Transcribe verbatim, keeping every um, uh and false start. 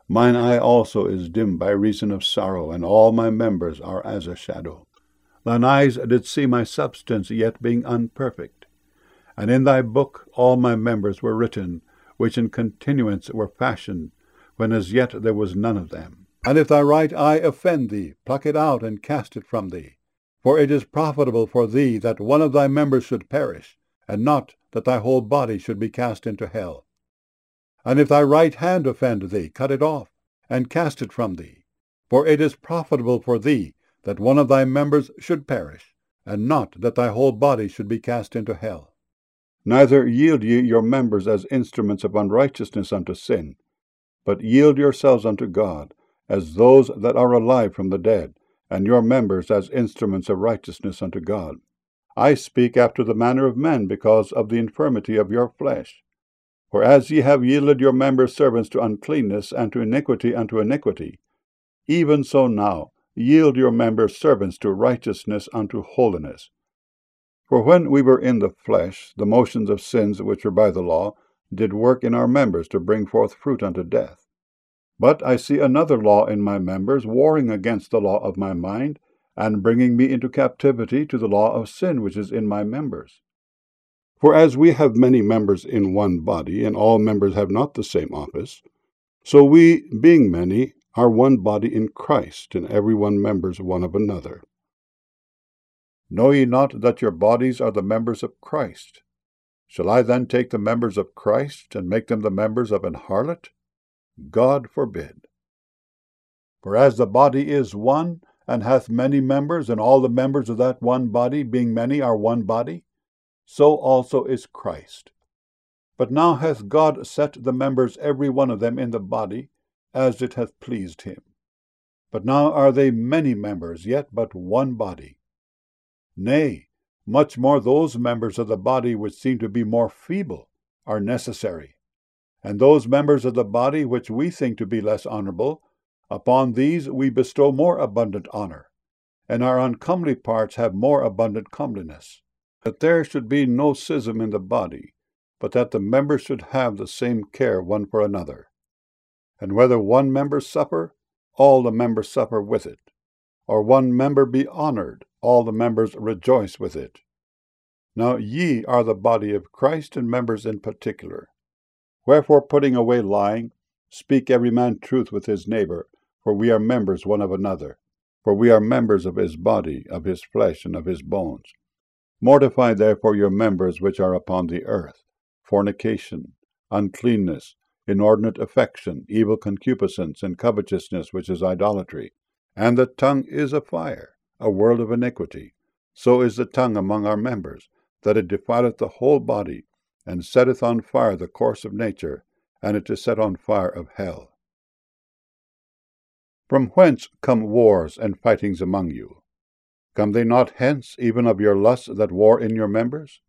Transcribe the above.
Mine eye also is dim by reason of sorrow, and all my members are as a shadow. Thine eyes did see my substance yet being unperfect, and in thy book all my members were written, which in continuance were fashioned, when as yet there was none of them. And if thy right eye offend thee, pluck it out and cast it from thee. For it is profitable for thee that one of thy members should perish, and not that thy whole body should be cast into hell. And if thy right hand offend thee, cut it off, and cast it from thee. For it is profitable for thee that one of thy members should perish, and not that thy whole body should be cast into hell. Neither yield ye your members as instruments of unrighteousness unto sin, but yield yourselves unto God, as those that are alive from the dead, and your members as instruments of righteousness unto God. I speak after the manner of men, because of the infirmity of your flesh. For as ye have yielded your members servants to uncleanness, and to iniquity unto iniquity, even so now yield your members servants to righteousness unto holiness. For when we were in the flesh, the motions of sins which were by the law did work in our members to bring forth fruit unto death. But I see another law in my members, warring against the law of my mind, and bringing me into captivity to the law of sin which is in my members. For as we have many members in one body, and all members have not the same office, so we, being many, are one body in Christ, and every one members one of another. Know ye not that your bodies are the members of Christ? Shall I then take the members of Christ, and make them the members of an harlot? God forbid. For as the body is one, and hath many members, and all the members of that one body, being many, are one body, so also is Christ. But now hath God set the members every one of them in the body, as it hath pleased him. But now are they many members, yet but one body. Nay, much more those members of the body which seem to be more feeble are necessary. And those members of the body which we think to be less honorable, upon these we bestow more abundant honor, and our uncomely parts have more abundant comeliness. That there should be no schism in the body, but that the members should have the same care one for another. And whether one member suffer, all the members suffer with it, or one member be honored, all the members rejoice with it. Now ye are the body of Christ, and members in particular. Wherefore, putting away lying, speak every man truth with his neighbor, for we are members one of another. For we are members of his body, of his flesh, and of his bones. Mortify therefore your members which are upon the earth, fornication, uncleanness, inordinate affection, evil concupiscence, and covetousness, which is idolatry. And the tongue is a fire, a world of iniquity. So is the tongue among our members, that it defileth the whole body, and setteth on fire the course of nature, and it is set on fire of hell. From whence come wars and fightings among you? Come they not hence, even of your lusts that war in your members?